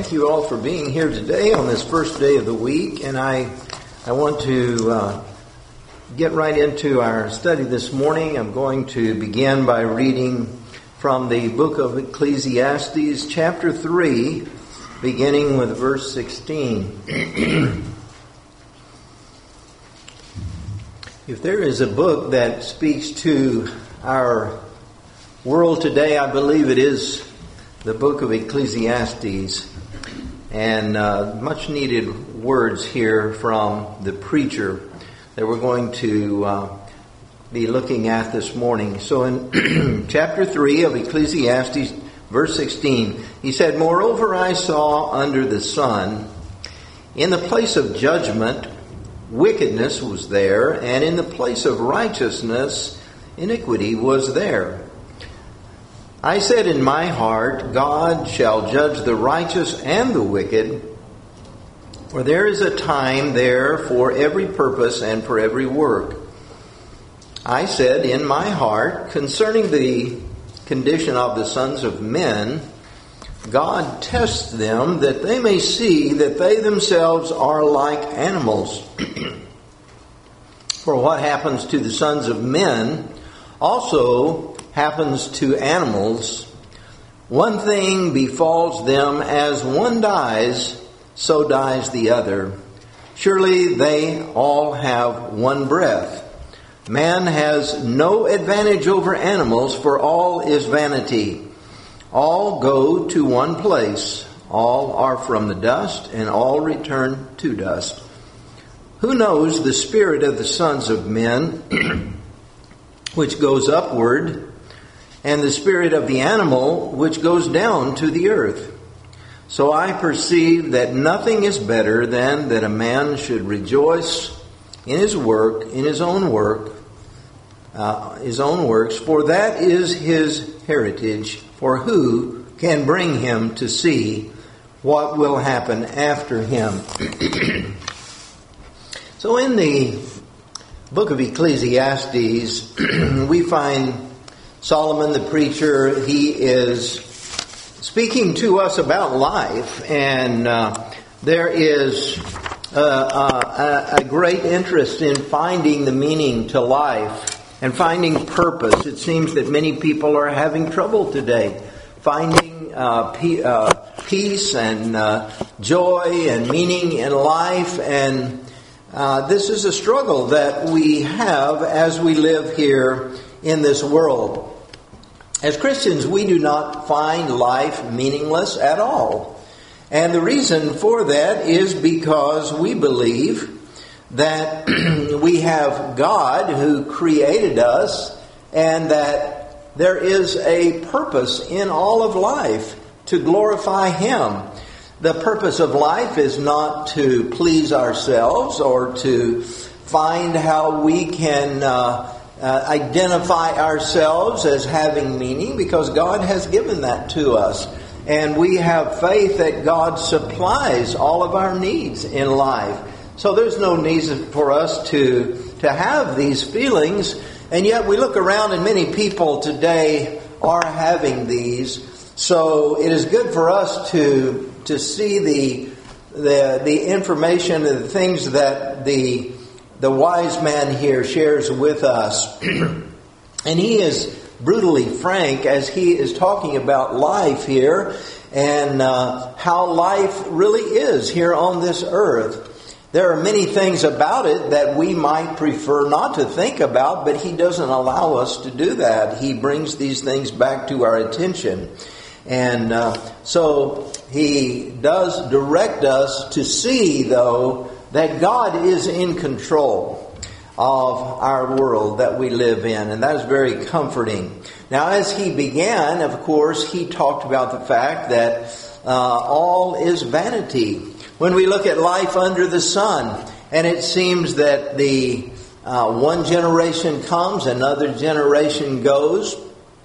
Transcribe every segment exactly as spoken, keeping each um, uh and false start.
thank you all for being here today on this first day of the week. And I I want to uh, get right into our study this morning. I'm going to begin by reading from the book of Ecclesiastes, chapter three, beginning with verse sixteen. If there is a book that speaks to our world today, I believe it is the book of Ecclesiastes, and uh, much needed words here from the preacher that we're going to uh, be looking at this morning. So in chapter three of Ecclesiastes, verse sixteen, he said, "Moreover I saw under the sun, in the place of judgment, wickedness was there, and in the place of righteousness, iniquity was there. I said in my heart, God shall judge the righteous and the wicked, for there is a time there for every purpose and for every work. I said in my heart, concerning the condition of the sons of men, God tests them that they may see that they themselves are like animals. For what happens to the sons of men also happens to animals. One thing befalls them, as one dies, so dies the other. Surely they all have one breath. Man has no advantage over animals, for all is vanity. All go to one place. All are from the dust, and all return to dust. Who knows the spirit of the sons of men, which goes upward, and the spirit of the animal which goes down to the earth? So I perceive that nothing is better than that a man should rejoice in his work, in his own work, uh, his own works, for that is his heritage. For who can bring him to see what will happen after him?" So in the book of Ecclesiastes, we find Solomon the preacher. He is speaking to us about life, and uh, there is uh, uh, a great interest in finding the meaning to life and finding purpose. It seems that many people are having trouble today finding uh, pe- uh, peace and uh, joy and meaning in life, and uh, this is a struggle that we have as we live here in this world. As Christians, we do not find life meaningless at all. And the reason for that is because we believe that we have God who created us, and that there is a purpose in all of life to glorify Him. The purpose of life is not to please ourselves or to find how we can uh, Uh, identify ourselves as having meaning, because God has given that to us. And we have faith that God supplies all of our needs in life. So there's no need for us to, to have these feelings. And yet we look around and many people today are having these. So it is good for us to, to see the, the, the information and the things that the The wise man here shares with us. And he is brutally frank as he is talking about life here, and uh, how life really is here on this earth. There are many things about it that we might prefer not to think about, but he doesn't allow us to do that. He brings these things back to our attention. And uh, so he does direct us to see, though, that God is in control of our world that we live in. And that is very comforting. Now, as he began, of course, he talked about the fact that uh, all is vanity. When we look at life under the sun, and it seems that the uh, one generation comes, another generation goes.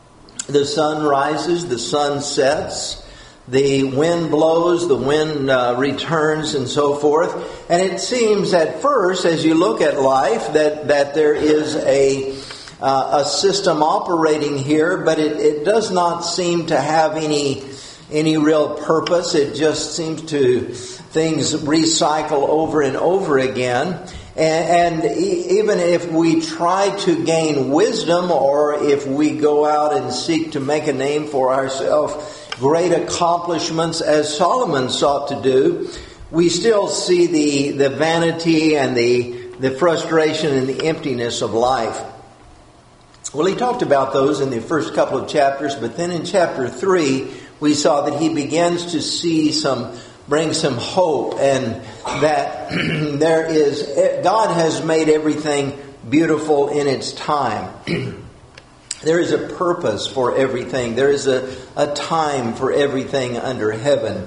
The sun rises, the sun sets. The wind blows, the wind uh, returns, and so forth. And it seems at first, as you look at life, that, that there is a uh, a system operating here, but it, it does not seem to have any any real purpose. It just seems to, things recycle over and over again. And, and even if we try to gain wisdom, or if we go out and seek to make a name for ourselves, great accomplishments as Solomon sought to do, we still see the, the vanity and the, the frustration and the emptiness of life. Well, he talked about those in the first couple of chapters, but then in chapter three, we saw that he begins to see some, bring some hope, and that there is, God has made everything beautiful in its time. There is a purpose for everything. There is a, a time for everything under heaven.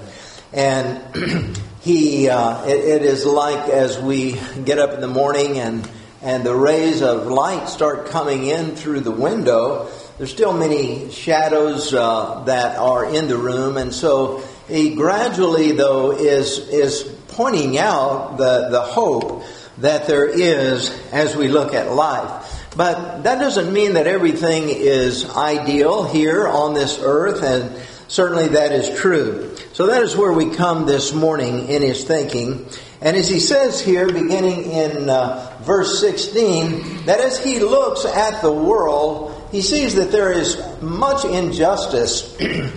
And he, uh, it, it is like as we get up in the morning and and the rays of light start coming in through the window, there's still many shadows uh, that are in the room. And so he gradually, though, is is pointing out the, the hope that there is as we look at life. But that doesn't mean that everything is ideal here on this earth, and certainly that is true. So that is where we come this morning in his thinking. And as he says here, beginning in uh, verse sixteen, that as he looks at the world, he sees that there is much injustice.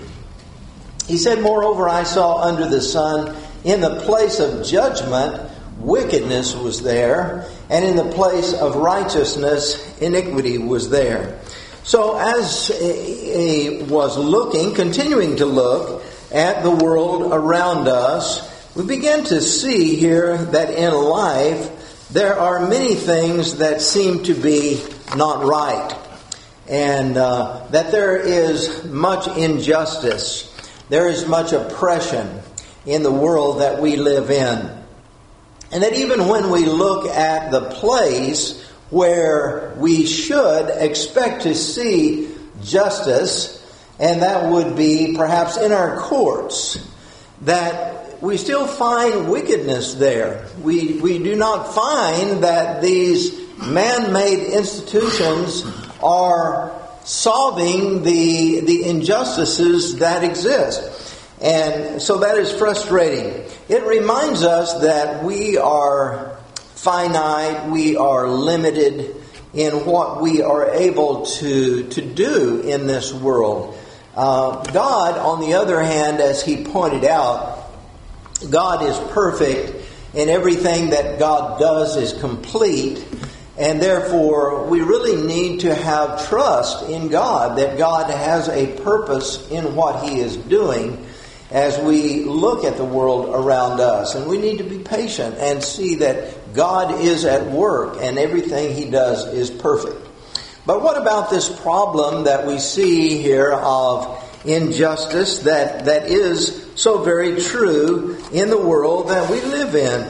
He said, "Moreover, I saw under the sun, in the place of judgment, wickedness was there, and in the place of righteousness, iniquity was there." So as he was looking, continuing to look at the world around us, we begin to see here that in life there are many things that seem to be not right, and uh, that there is much injustice. There is much oppression in the world that we live in. And that even when we look at the place where we should expect to see justice, and that would be perhaps in our courts, that we still find wickedness there. We we do not find that these man-made institutions are solving the the injustices that exist. And so that is frustrating. It reminds us that we are finite, we are limited in what we are able to, to do in this world. Uh, God, on the other hand, as he pointed out, God is perfect, and everything that God does is complete. And therefore, we really need to have trust in God, that God has a purpose in what he is doing as we look at the world around us. And we need to be patient and see that God is at work and everything he does is perfect. But what about this problem that we see here of injustice that, that is so very true in the world that we live in?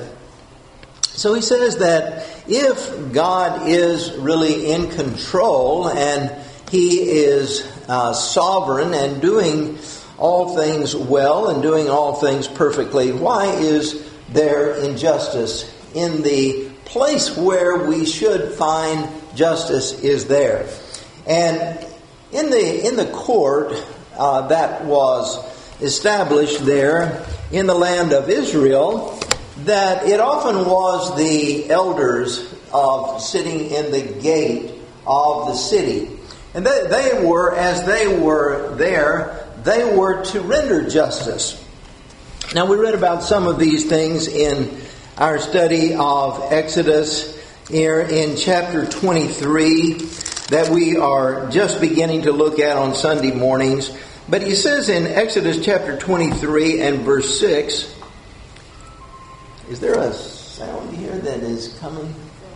So he says that if God is really in control and he is uh, sovereign and doing all things well and doing all things perfectly, why is there injustice in the place where we should find justice is there? And in the in the court uh, that was established there in the land of Israel, that it often was the elders of sitting in the gate of the city. And they, they were, as they were there, they were to render justice. Now, we read about some of these things in our study of Exodus here in chapter twenty-three that we are just beginning to look at on Sunday mornings. But he says in Exodus chapter twenty-three and verse six, is there a sound here that is coming?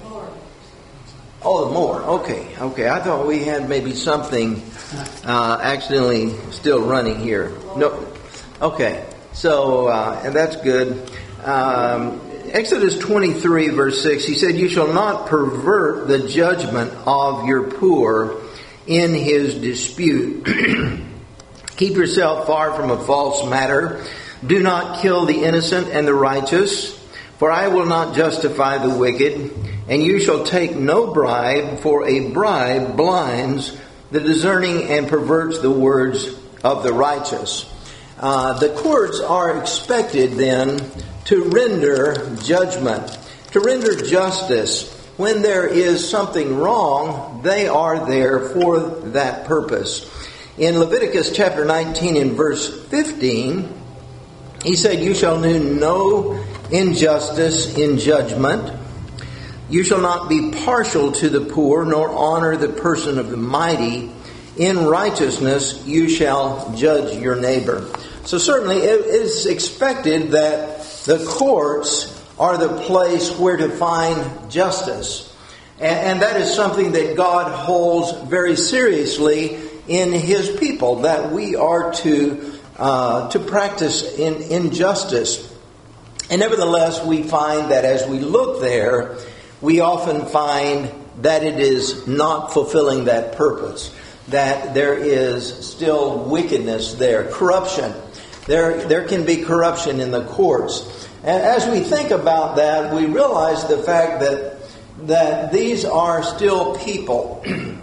Oh, the more. Okay, okay. I thought we had maybe something uh, accidentally still running here. No. Okay. So, uh, and that's good. Um, Exodus twenty-three, verse six, he said, "You shall not pervert the judgment of your poor in his dispute. Keep yourself far from a false matter. Do not kill the innocent and the righteous, for I will not justify the wicked. And you shall take no bribe, for a bribe blinds the discerning and perverts the words of the righteous." uh, the courts are expected then to render judgment, to render justice. When there is something wrong, they are there for that purpose. In Leviticus chapter nineteen and verse fifteen, he said, "You shall do no injustice in judgment. You shall not be partial to the poor, nor honor the person of the mighty. In righteousness you shall judge your neighbor." So certainly it is expected that the courts are the place where to find justice. And that is something that God holds very seriously in His people, that we are to uh, to practice in injustice. And nevertheless, we find that as we look there, we often find that it is not fulfilling that purpose, that there is still wickedness there, corruption. There, there can be corruption in the courts. And as we think about that, we realize the fact that that these are still people. and,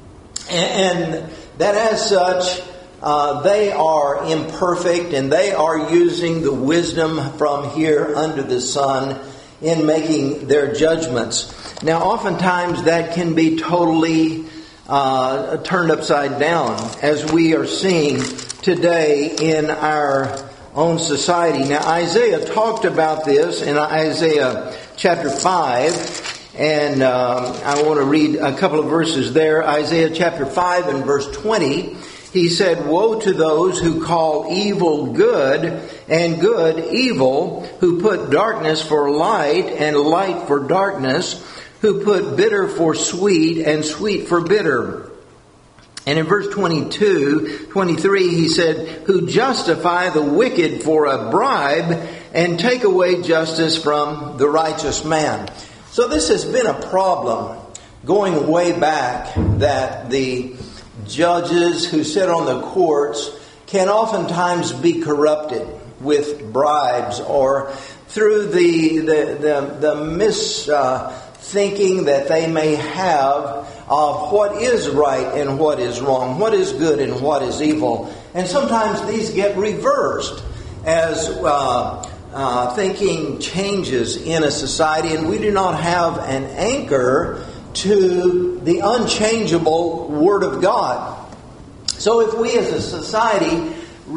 and that as such, uh, they are imperfect, and they are using the wisdom from here under the sun in making their judgments. Now, oftentimes that can be totally uh, turned upside down, as we are seeing today in our own society. Now, Isaiah talked about this in Isaiah chapter five, and um, I want to read a couple of verses there. Isaiah chapter five and verse twenty, he said, "Woe to those who call evil good and good evil, who put darkness for light and light for darkness, who put bitter for sweet and sweet for bitter." And in verse twenty-two, twenty-three, he said, "Who justify the wicked for a bribe and take away justice from the righteous man." So this has been a problem going way back, that the judges who sit on the courts can oftentimes be corrupted with bribes, or through the the the, the mis uh, thinking that they may have of what is right and what is wrong, what is good and what is evil. And sometimes these get reversed as uh, uh, thinking changes in a society, and we do not have an anchor to the unchangeable Word of God. So if we as a society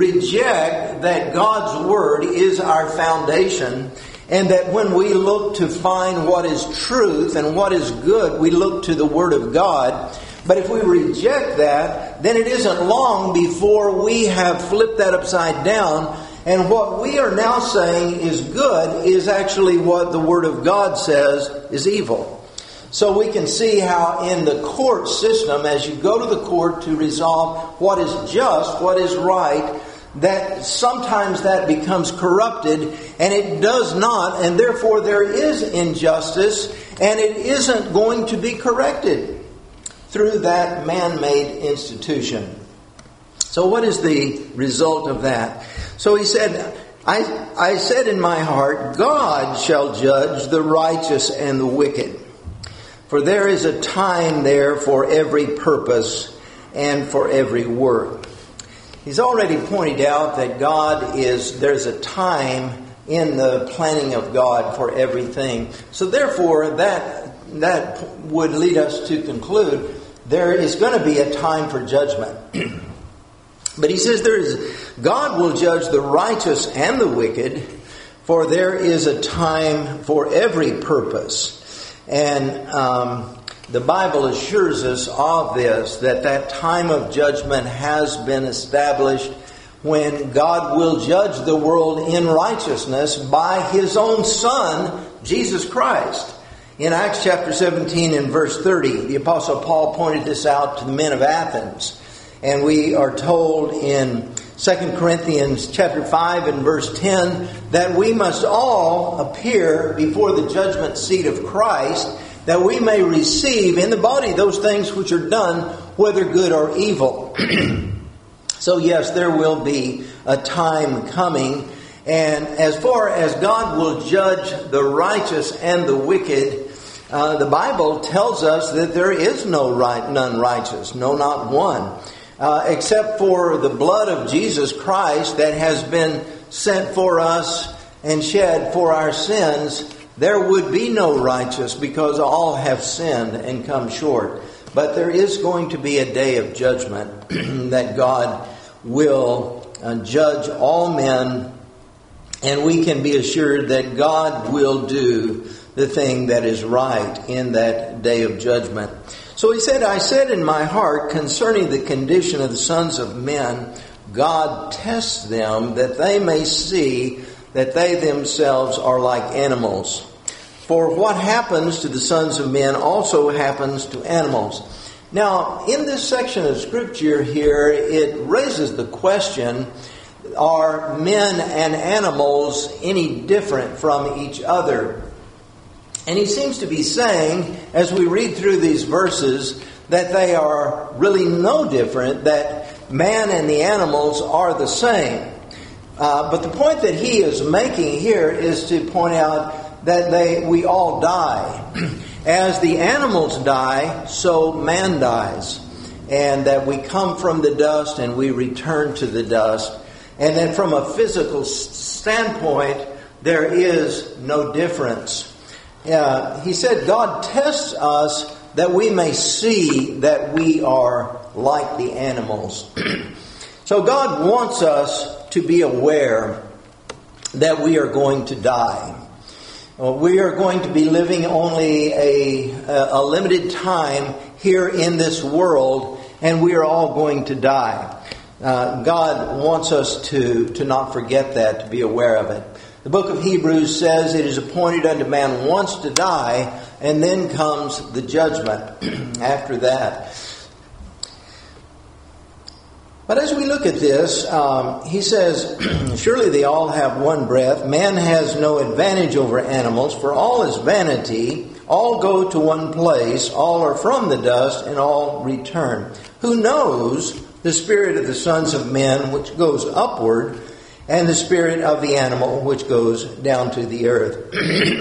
reject that God's Word is our foundation, and that when we look to find what is truth and what is good, we look to the Word of God. But if we reject that, then it isn't long before we have flipped that upside down. And what we are now saying is good is actually what the Word of God says is evil. So we can see how in the court system, as you go to the court to resolve what is just, what is right, that sometimes that becomes corrupted, and it does not, and therefore there is injustice, and it isn't going to be corrected through that man-made institution. So what is the result of that? So he said, I, I said in my heart, God shall judge the righteous and the wicked. For there is a time there for every purpose and for every work. He's already pointed out that God is, there's a time in the planning of God for everything. So therefore, that that would lead us to conclude there is going to be a time for judgment. But he says there is, God will judge the righteous and the wicked, for there is a time for every purpose. And um, the Bible assures us of this, that that time of judgment has been established when God will judge the world in righteousness by His own Son, Jesus Christ. In Acts chapter seventeen and verse thirty, the Apostle Paul pointed this out to the men of Athens. And we are told in Second Corinthians chapter five and verse ten that we must all appear before the judgment seat of Christ, that we may receive in the body those things which are done, whether good or evil. So yes, there will be a time coming. And as far as God will judge the righteous and the wicked, uh, the Bible tells us that there is no right, none righteous, no, not one. uh, except for the blood of Jesus Christ that has been sent for us and shed for our sins, there would be no righteous, because all have sinned and come short. But there is going to be a day of judgment that God will uh, judge all men, and we can be assured that God will do the thing that is right in that day of judgment. So he said, I said in my heart concerning the condition of the sons of men, God tests them that they may see that they themselves are like animals. For what happens to the sons of men also happens to animals. Now, in this section of Scripture here, it raises the question, are men and animals any different from each other? And he seems to be saying, as we read through these verses, that they are really no different, that man and the animals are the same. Uh, but the point that he is making here is to point out that they we all die. As the animals die, so man dies. And that we come from the dust and we return to the dust. And then from a physical standpoint, there is no difference. Uh, he said God tests us that we may see that we are like the animals. So God wants us to be aware that we are going to die. We are going to be living only a, a limited time here in this world, and we are all going to die. Uh, God wants us to, to not forget that, to be aware of it. The book of Hebrews says it is appointed unto man once to die, and then comes the judgment after that. But as we look at this, um, he says, surely they all have one breath. Man has no advantage over animals, for all is vanity. All go to one place. All are from the dust, and all return. Who knows the spirit of the sons of men, which goes upward, and the spirit of the animal, which goes down to the earth?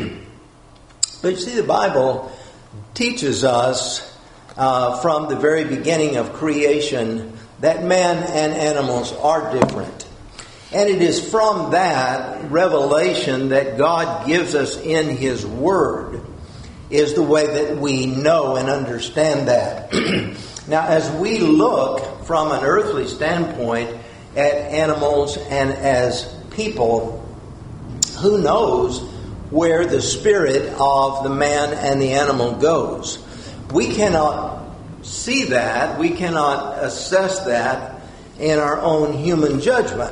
But you see, the Bible teaches us uh, from the very beginning of creation that man and animals are different. And it is from that revelation that God gives us in His Word is the way that we know and understand that. Now, as we look from an earthly standpoint at animals and as people, who knows where the spirit of the man and the animal goes? We cannot see that. We cannot assess that in our own human judgment.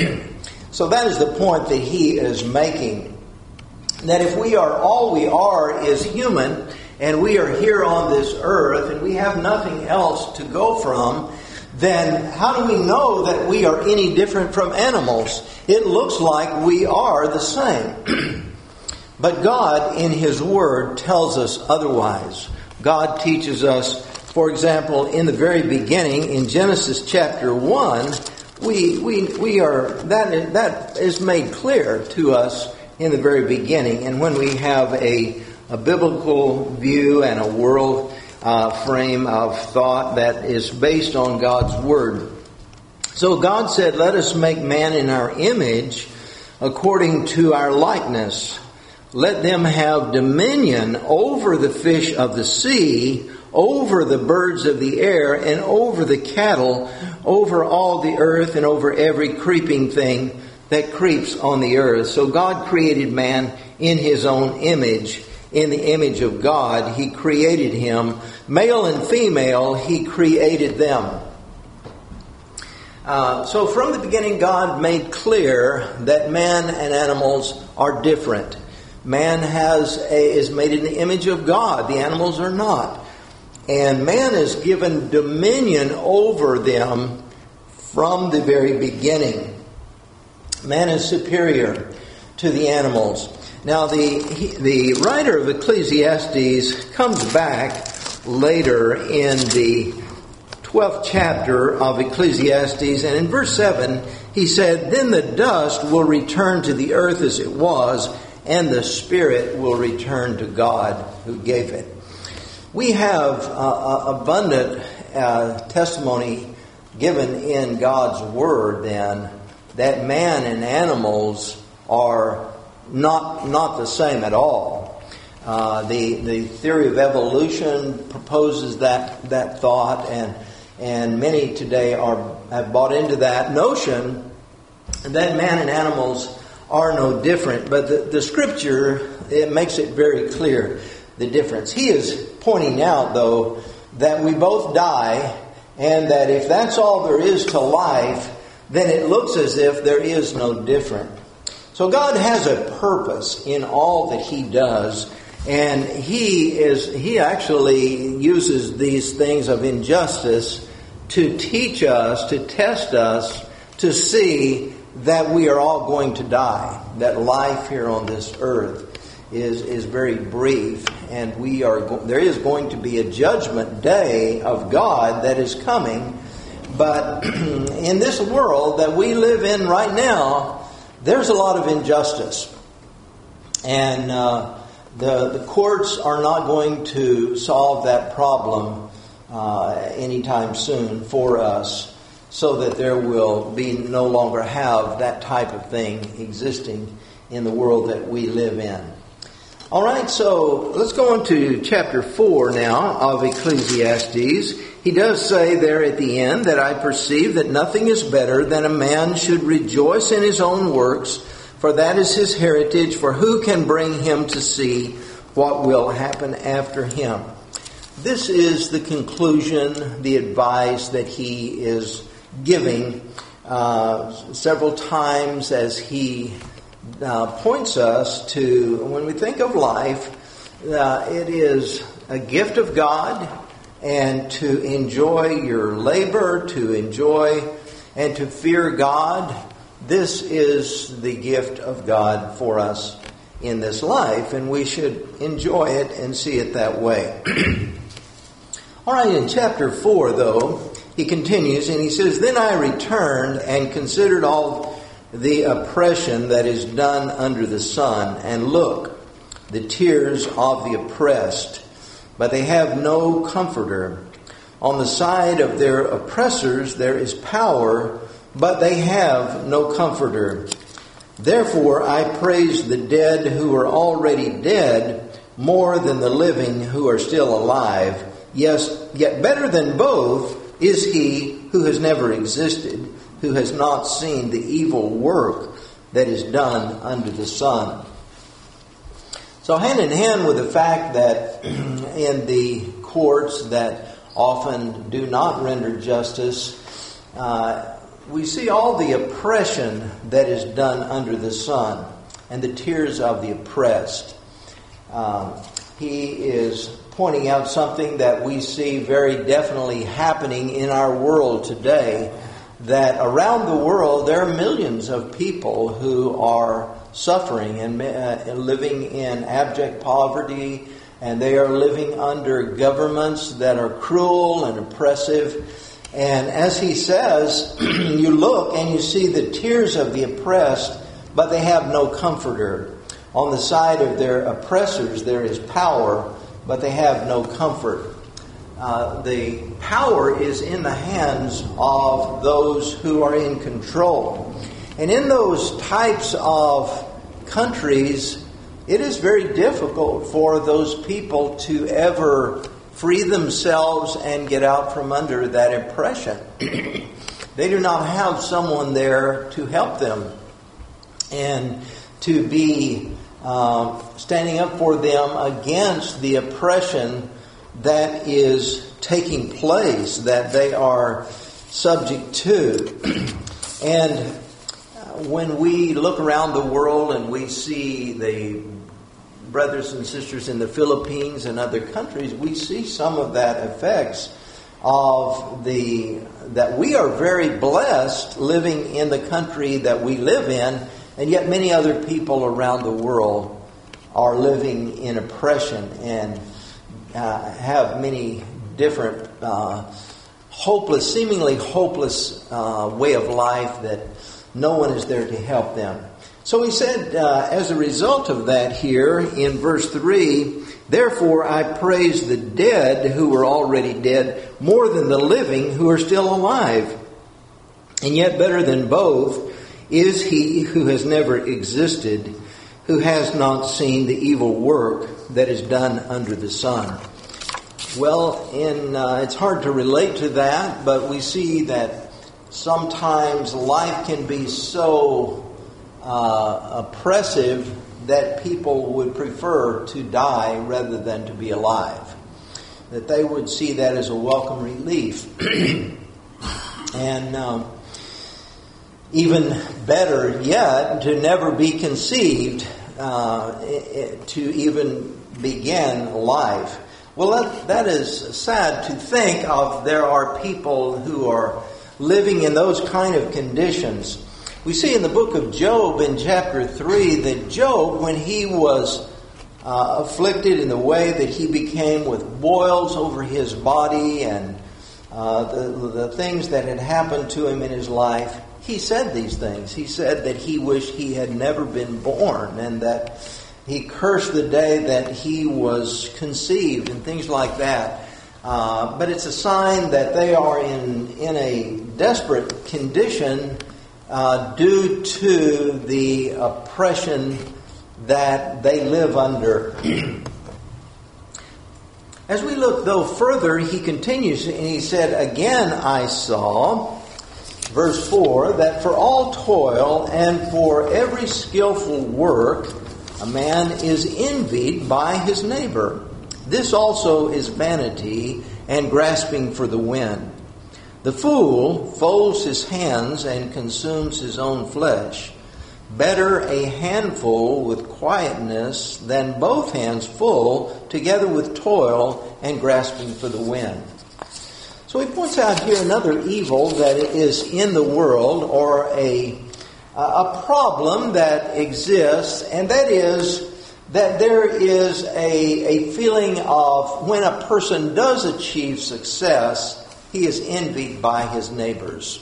So that is the point that he is making. That if we are, all we are is human, and we are here on this earth, and we have nothing else to go from, then how do we know that we are any different from animals? It looks like we are the same. But God, in His Word, tells us otherwise. God teaches us, for example, in the very beginning, in Genesis chapter one, we we we are that that is made clear to us in the very beginning. And when we have a, a biblical view and a world uh, frame of thought that is based on God's Word. So God said, let us make man in our image according to our likeness. Let them have dominion over the fish of the sea, over the birds of the air, and over the cattle, over all the earth, and over every creeping thing that creeps on the earth. So God created man in His own image. In the image of God, He created him. Male and female, He created them. Uh, so from the beginning, God made clear that man and animals are different. Man has a, is made in the image of God. The animals are not. And man is given dominion over them from the very beginning. Man is superior to the animals. Now, the the writer of Ecclesiastes comes back later in the twelfth chapter of Ecclesiastes, and in verse seven, he said, then the dust will return to the earth as it was, and the spirit will return to God who gave it. We have uh, abundant uh, testimony given in God's Word, then, that man and animals are not not the same at all. Uh, the the theory of evolution proposes that that thought, and and many today are have bought into that notion that man and animals are no different. But the, the Scripture, it makes it very clear the difference. He is pointing out, though, that we both die, and that if that's all there is to life, then it looks as if there is no different. So God has a purpose in all that He does, and He is He actually uses these things of injustice to teach us, to test us, to see that we are all going to die, that life here on this earth is is very brief, and we are go- there is going to be a judgment day of God that is coming. But in this world that we live in right now, there's a lot of injustice, and uh, the the courts are not going to solve that problem uh, anytime soon for us, so that there will be no longer have that type of thing existing in the world that we live in. All right, so let's go on to chapter four now of Ecclesiastes. He does say there at the end that I perceive that nothing is better than a man should rejoice in his own works, for that is his heritage, for who can bring him to see what will happen after him? This is the conclusion, the advice that he is giving uh, several times as he uh, points us to, when we think of life, uh, it is a gift of God, and to enjoy your labor, to enjoy and to fear God. This is the gift of God for us in this life, and we should enjoy it and see it that way. All right, in chapter four, though, he continues and he says, Then I returned and considered all the oppression that is done under the sun, and look, the tears of the oppressed, but they have no comforter. On the side of their oppressors there is power, but they have no comforter. Therefore I praise the dead who are already dead more than the living who are still alive. Yes, yet better than both is he who has never existed, who has not seen the evil work that is done under the sun. So hand in hand with the fact that in the courts that often do not render justice, uh, we see all the oppression that is done under the sun and the tears of the oppressed. Um, he is pointing out something that we see very definitely happening in our world today, that around the world there are millions of people who are suffering and uh, living in abject poverty, and they are living under governments that are cruel and oppressive. And as he says, you look and you see the tears of the oppressed, but they have no comforter. On the side of their oppressors there is power, but they have no comfort. Uh, the power is in the hands of those who are in control. And in those types of countries, it is very difficult for those people to ever free themselves and get out from under that oppression. They do not have someone there to help them and to be uh, standing up for them against the oppression that is taking place, that they are subject to. And when we look around the world and we see the brothers and sisters in the Philippines and other countries, we see some of that effects of the that we are very blessed living in the country that we live in, and yet many other people around the world are living in oppression and uh, have many different uh, hopeless, seemingly hopeless uh, way of life that no one is there to help them. So he said, uh, as a result of that here in verse three, therefore I praise the dead who are already dead more than the living who are still alive. And yet better than both is he who has never existed, who has not seen the evil work that is done under the sun. Well, in uh, it's hard to relate to that, but we see that sometimes life can be so uh, oppressive that people would prefer to die rather than to be alive. That they would see that as a welcome relief. And um, even better yet, to never be conceived, uh, to even begin life. Well, that, that is sad to think of. There are people who are living in those kind of conditions. We see in the book of Job in chapter three that Job, when he was uh, afflicted in the way that he became with boils over his body and uh, the, the things that had happened to him in his life, he said these things. He said that he wished he had never been born, and that he cursed the day that he was conceived and things like that. Uh, but it's a sign that they are in, in a desperate condition uh, due to the oppression that they live under. As we look, though, further, he continues, and he said, "Again I saw," verse four, "that for all toil and for every skillful work a man is envied by his neighbor. This also is vanity and grasping for the wind. The fool folds his hands and consumes his own flesh. Better a handful with quietness than both hands full, together with toil and grasping for the wind." So he points out here another evil that is in the world, or a a problem that exists, and that is that there is a, a feeling of when a person does achieve success, he is envied by his neighbors.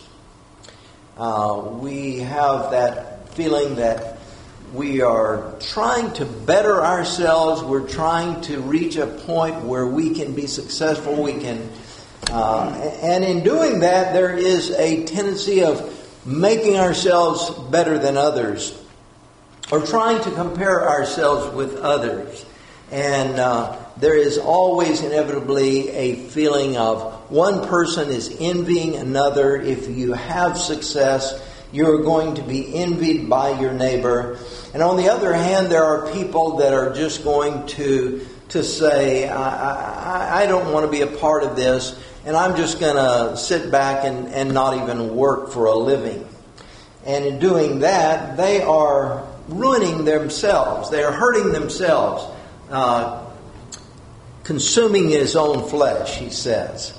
Uh, we have that feeling that we are trying to better ourselves. We're trying to reach a point where we can be successful. We can, uh, and in doing that, there is a tendency of making ourselves better than others, or trying to compare ourselves with others. And uh, there is always inevitably a feeling of one person is envying another. If you have success, you're going to be envied by your neighbor. And on the other hand, there are people that are just going to to say, I, I, I don't want to be a part of this, and I'm just going to sit back and, and not even work for a living. And in doing that, they are ruining themselves. They are hurting themselves, uh, consuming his own flesh, he says.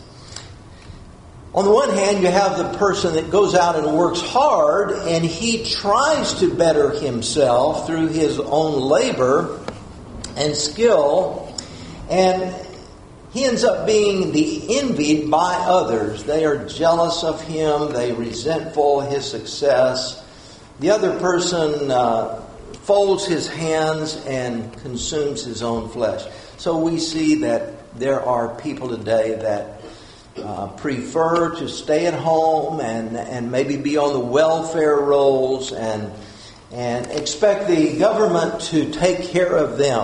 On the one hand, you have the person that goes out and works hard, and he tries to better himself through his own labor and skill, and he ends up being the envied by others. They are jealous of him. They resentful his success. The other person uh, folds his hands and consumes his own flesh. So we see that there are people today that Uh, prefer to stay at home and and maybe be on the welfare rolls and and expect the government to take care of them.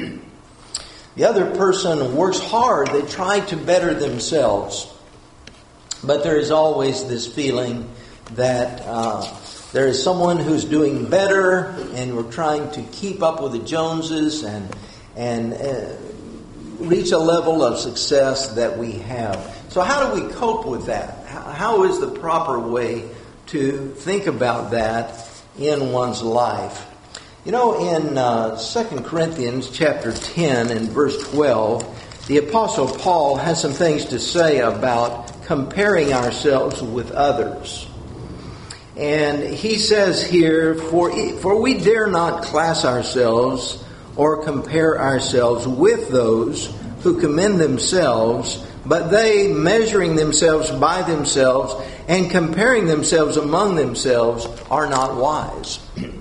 The other person works hard. They try to better themselves. But there is always this feeling that uh, there is someone who's doing better, and we're trying to keep up with the Joneses and and uh, reach a level of success that we have. So how do we cope with that? How is the proper way to think about that in one's life? You know, in uh, Second Corinthians chapter ten and verse twelve, the Apostle Paul has some things to say about comparing ourselves with others. And he says here, for, for we dare not class ourselves or compare ourselves with those who commend themselves, but they, measuring themselves by themselves and comparing themselves among themselves, are not wise.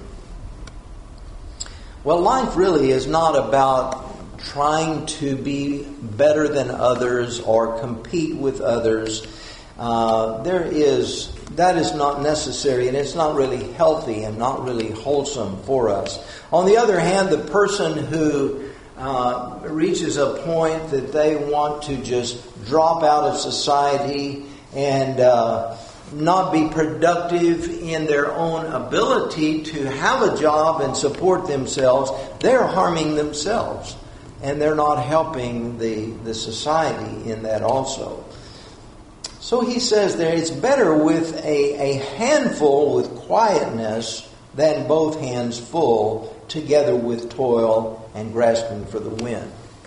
Well, life really is not about trying to be better than others or compete with others. uh, there is that is not necessary, and it's not really healthy and not really wholesome for us. On the other hand, the person who uh, reaches a point that they want to just drop out of society and uh, not be productive in their own ability to have a job and support themselves, they're harming themselves. And they're not helping the, the society in that also. So he says there, it's better with a, a handful with quietness than both hands full together with toil and grasping for the wind.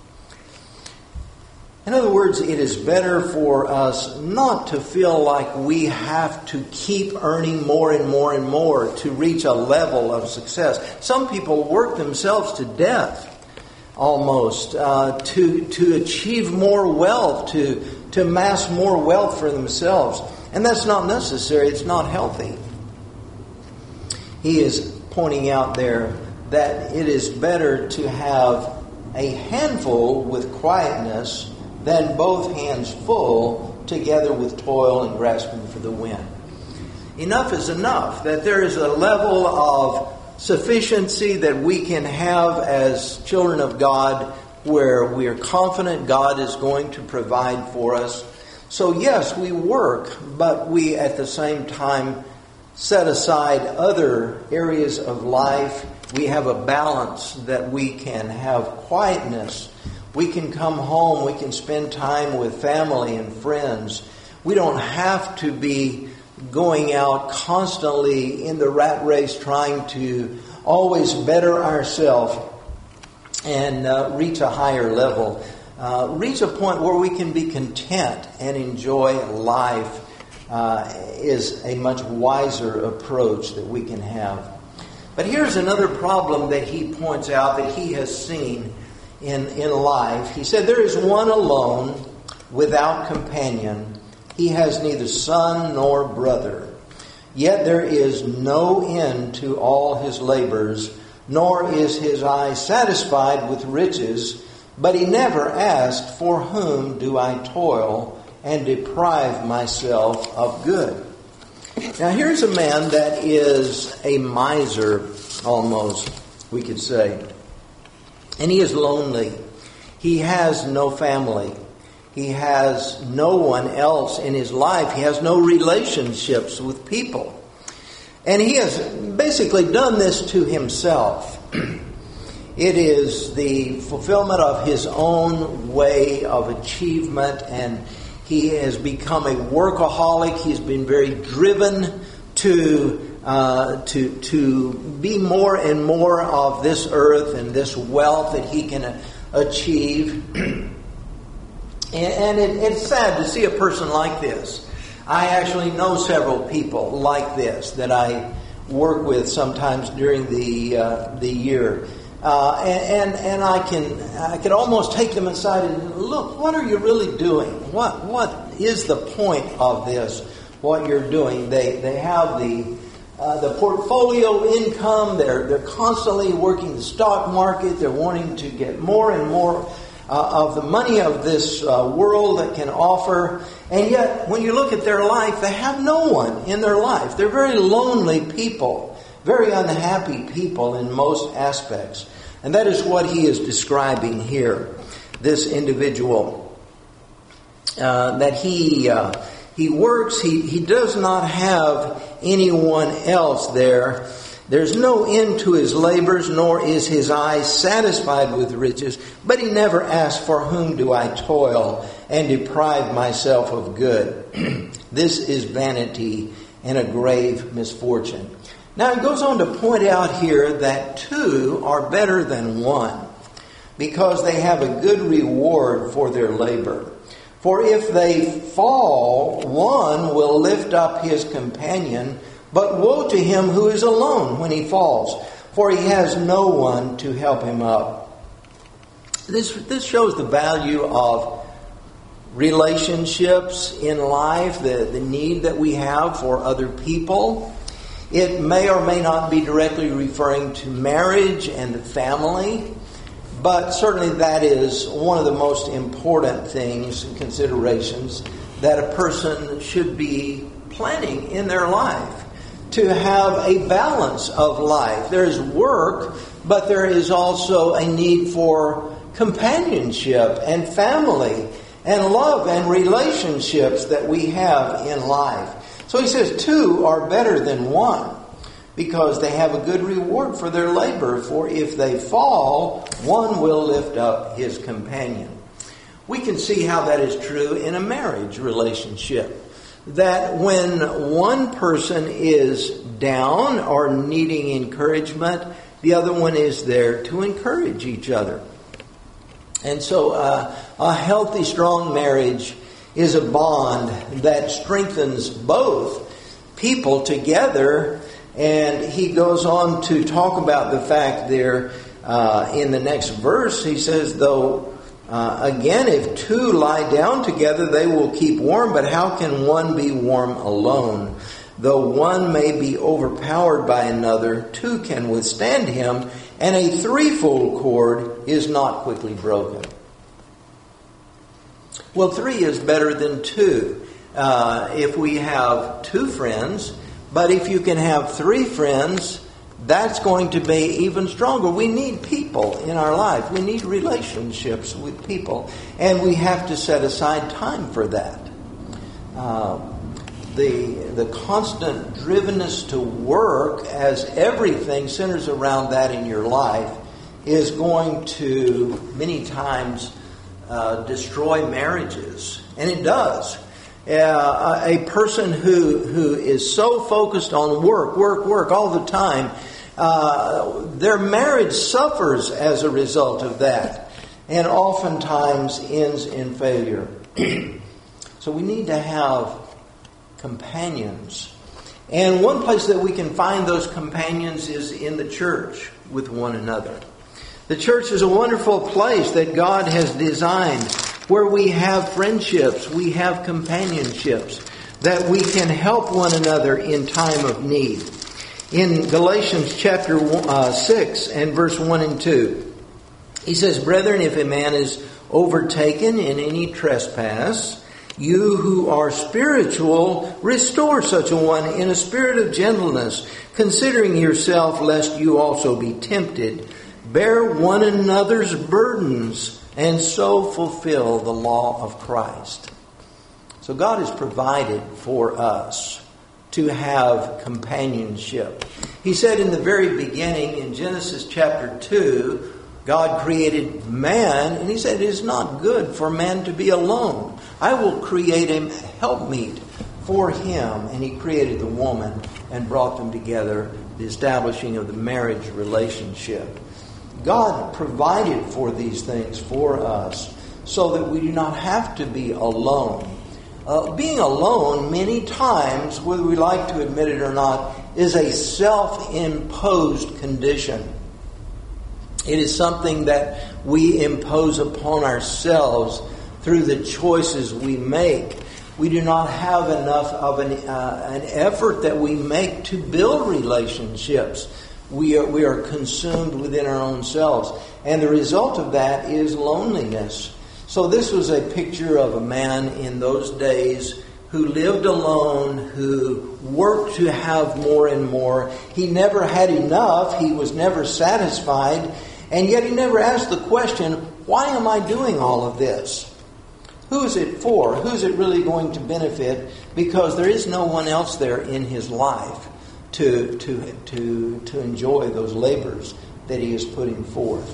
In other words, it is better for us not to feel like we have to keep earning more and more and more to reach a level of success. Some people work themselves to death almost uh, to to achieve more wealth, to, to amass more wealth for themselves. And that's not necessary. It's not healthy. He is pointing out there that it is better to have a handful with quietness than both hands full together with toil and grasping for the wind. Enough is enough. That there is a level of sufficiency that we can have as children of God where we are confident God is going to provide for us. So yes, we work, but we at the same time set aside other areas of life. We have a balance that we can have quietness. We can come home. We can spend time with family and friends. We don't have to be going out constantly in the rat race trying to always better ourselves and uh, reach a higher level. Uh, reach a point where we can be content and enjoy life uh, is a much wiser approach that we can have. But here's another problem that he points out that he has seen in, in life. He said, there is one alone without companion. He has neither son nor brother. Yet there is no end to all his labors, nor is his eye satisfied with riches. But he never asked, for whom do I toil and deprive myself of good? Now here's a man that is a miser, almost, we could say. And he is lonely. He has no family. He has no one else in his life. He has no relationships with people. And he has basically done this to himself. It is the fulfillment of his own way of achievement, and he has become a workaholic. He's been very driven to uh, to to be more and more of this earth and this wealth that he can achieve. And it, it's sad to see a person like this. I actually know several people like this that I work with sometimes during the uh, the year, uh, and, and and I can I can almost take them aside and look. What are you really doing? What what is the point of this? What you're doing? They they have the uh, the portfolio income. They're they're constantly working the stock market. They're wanting to get more and more Uh, of the money of this uh, world that can offer. And yet, when you look at their life, they have no one in their life. They're very lonely people, very unhappy people in most aspects. And that is what he is describing here, this individual. Uh, that he uh, he works, he, he does not have anyone else there. There's no end to his labors, nor is his eye satisfied with riches. But he never asks, for whom do I toil and deprive myself of good? This is vanity and a grave misfortune. Now he goes on to point out here that two are better than one, because they have a good reward for their labor. For if they fall, one will lift up his companion. But woe to him who is alone when he falls, for he has no one to help him up. This, this shows the value of relationships in life, the, the need that we have for other people. It may or may not be directly referring to marriage and the family, but certainly that is one of the most important things and considerations that a person should be planning in their life, to have a balance of life. There is work, but there is also a need for companionship and family and love and relationships that we have in life. So he says two are better than one, because they have a good reward for their labor. For if they fall, one will lift up his companion. We can see how that is true in a marriage relationship. That when one person is down or needing encouragement, the other one is there to encourage each other. And so uh, a healthy, strong marriage is a bond that strengthens both people together. And he goes on to talk about the fact there uh, in the next verse. He says, though, uh, again, if two lie down together, they will keep warm. But how can one be warm alone? Though one may be overpowered by another, two can withstand him. And a threefold cord is not quickly broken. Well, three is better than two. Uh, if we have two friends, but if you can have three friends, that's going to be even stronger. We need people in our life. We need relationships with people. And we have to set aside time for that. Uh, the, the constant drivenness to work, as everything centers around that in your life, is going to many times uh, destroy marriages. And it does. Uh, a person who, who is so focused on work, work, work all the time, uh, their marriage suffers as a result of that, and oftentimes ends in failure. So we need to have companions. And one place that we can find those companions is in the church with one another. The church is a wonderful place that God has designed, where we have friendships, we have companionships, that we can help one another in time of need. In Galatians chapter uh, six and verse one and two, he says, Brethren, if a man is overtaken in any trespass, you who are spiritual, restore such a one in a spirit of gentleness, considering yourself, lest you also be tempted. Bear one another's burdens, and so fulfill the law of Christ. So God has provided for us to have companionship. He said in the very beginning, in Genesis chapter two, God created man, and he said it is not good for man to be alone. I will create a helpmeet for him. And he created the woman and brought them together, the establishing of the marriage relationship. God provided for these things for us so that we do not have to be alone. Uh, being alone, many times, whether we like to admit it or not, is a self-imposed condition. It is something that we impose upon ourselves through the choices we make. We do not have enough of an, uh, an effort that we make to build relationships. We are, we are consumed within our own selves. And the result of that is loneliness. So this was a picture of a man in those days who lived alone, who worked to have more and more. He never had enough. He was never satisfied. And yet he never asked the question, why am I doing all of this? Who is it for? Who is it really going to benefit? Because there is no one else there in his life to to to to enjoy those labors that he is putting forth.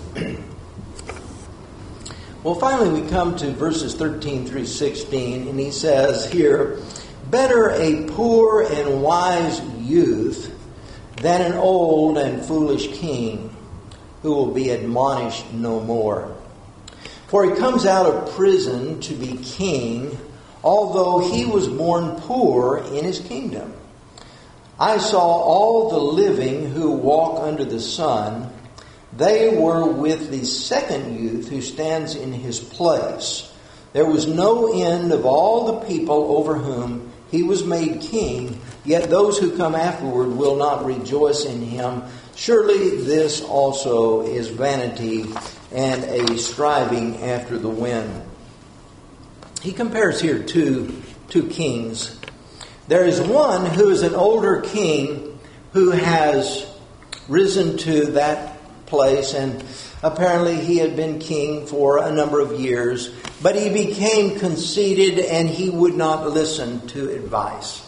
Well, finally we come to verses thirteen through sixteen, and he says here, better a poor and wise youth than an old and foolish king who will be admonished no more. For he comes out of prison to be king, although he was born poor in his kingdom. I saw all the living who walk under the sun. They were with the second youth who stands in his place. There was no end of all the people over whom he was made king, yet those who come afterward will not rejoice in him. Surely this also is vanity and a striving after the wind. He compares here two two kings. There is one who is an older king who has risen to that place, and apparently he had been king for a number of years, but he became conceited and he would not listen to advice.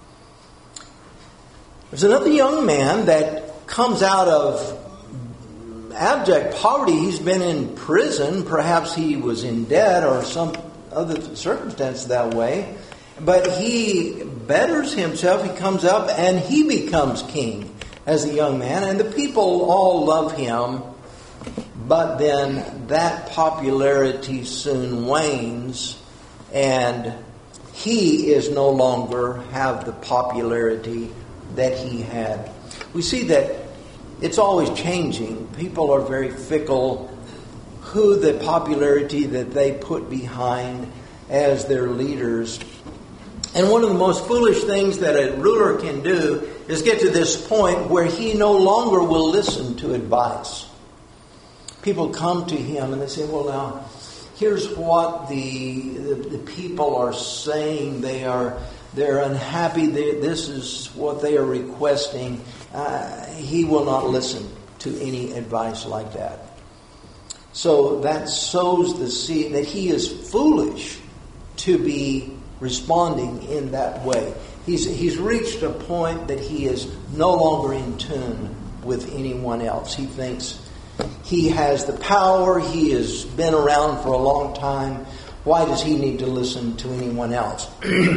There's another young man that comes out of abject poverty. He's been in prison. Perhaps he was in debt or some other circumstance that way. But he betters himself. He comes up and he becomes king as a young man. And the people all love him. But then that popularity soon wanes. And he is no longer have the popularity that he had. We see that it's always changing. People are very fickle. Who the popularity that they put behind as their leaders. And one of the most foolish things that a ruler can do is get to this point where he no longer will listen to advice. People come to him and they say, well, now, here's what the, the, the people are saying. They are they're unhappy. They, this is what they are requesting. Uh, he will not listen to any advice like that. So that sows the seed that he is foolish to be responding in that way. He's he's reached a point that he is no longer in tune with anyone else. He thinks he has the power. He has been around for a long time. Why does he need to listen to anyone else?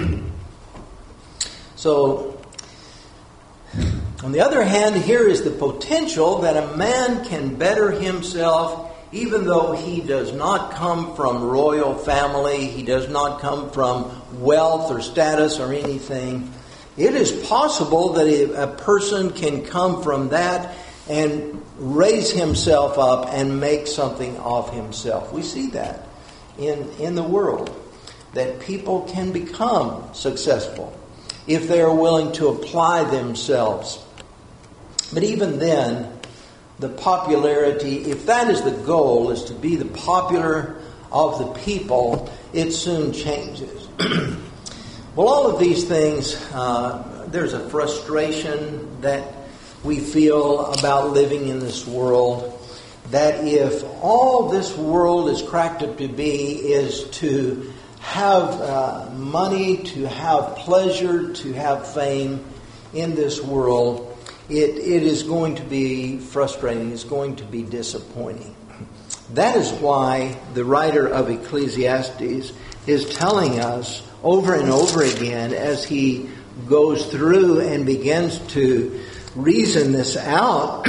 So, on the other hand, here is the potential that a man can better himself even though he does not come from royal family, he does not come from wealth or status or anything. It is possible that a person can come from that and raise himself up and make something of himself. We see that in, in the world, that people can become successful if they are willing to apply themselves. But even then, the popularity, if that is the goal, is to be the popular of the people, it soon changes. Well, all of these things, uh, there's a frustration that we feel about living in this world, that if all this world is cracked up to be is to have uh, money, to have pleasure, to have fame in this world, It, it is going to be frustrating. It's going to be disappointing. That is why the writer of Ecclesiastes is telling us over and over again as he goes through and begins to reason this out.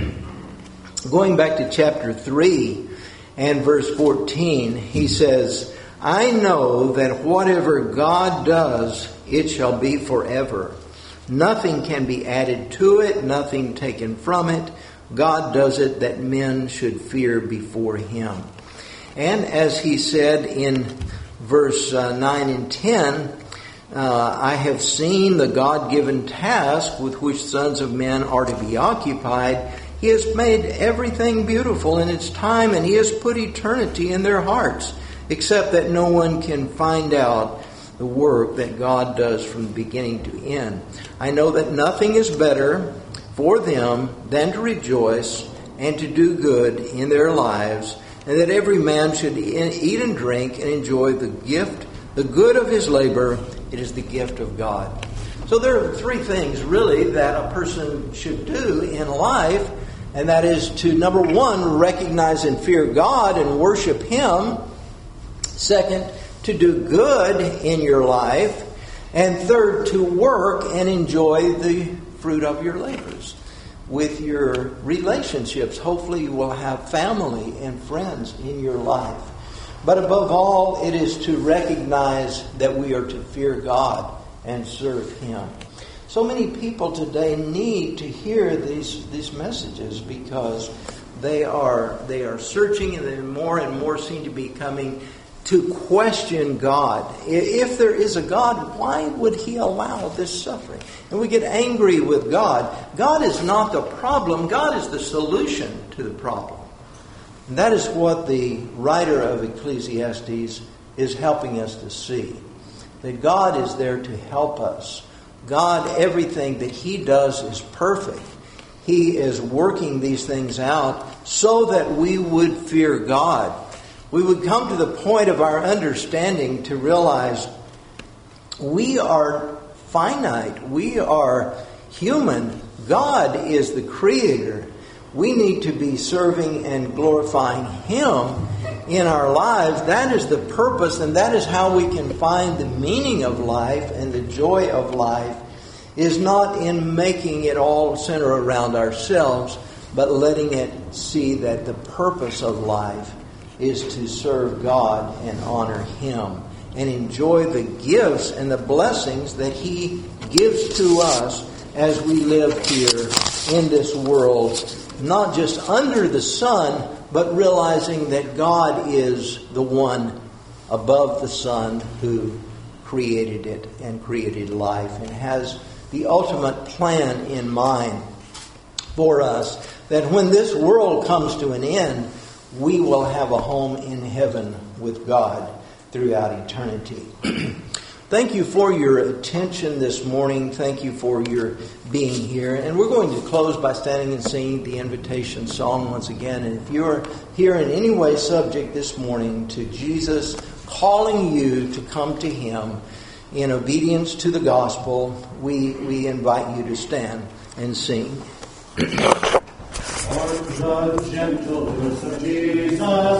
Going back to chapter three and verse fourteen, he says, I know that whatever God does, it shall be forever. Nothing can be added to it, nothing taken from it. God does it that men should fear before him. And as he said in verse uh, nine and ten, uh, I have seen the God-given task with which sons of men are to be occupied. He has made everything beautiful in its time, and he has put eternity in their hearts, except that no one can find out the work that God does from the beginning to end. I know that nothing is better for them than to rejoice and to do good in their lives, and that every man should eat and drink and enjoy the gift, the good of his labor. It is the gift of God. So there are three things really that a person should do in life, and that is to, number one, recognize and fear God and worship him. Second, to do good in your life. And third, to work and enjoy the fruit of your labors with your relationships. Hopefully you will have family and friends in your life. But above all, it is to recognize that we are to fear God and serve him. So many people today need to hear these, these messages because they are, they are searching, and they more and more seem to be coming to question God. If there is a God, why would he allow this suffering? And we get angry with God. God is not the problem. God is the solution to the problem. And that is what the writer of Ecclesiastes is helping us to see. that God is there to help us. God, everything that He does is perfect. He is working these things out so that we would fear God. We would come to the point of our understanding to realize we are finite. We are human. God is the Creator. We need to be serving and glorifying Him in our lives. That is the purpose, and that is how we can find the meaning of life and the joy of life, is not in making it all center around ourselves, but letting it see that the purpose of life is to serve God and honor Him and enjoy the gifts and the blessings that He gives to us as we live here in this world, not just under the sun, but realizing that God is the one above the sun who created it and created life and has the ultimate plan in mind for us, that when this world comes to an end, we will have a home in heaven with God throughout eternity. Thank you for your attention this morning. Thank you for your being here. And we're going to close by standing and singing the invitation song once again. And if you're here in any way subject this morning to Jesus calling you to come to Him in obedience to the gospel, we, we invite you to stand and sing. The gentleness of Jesus.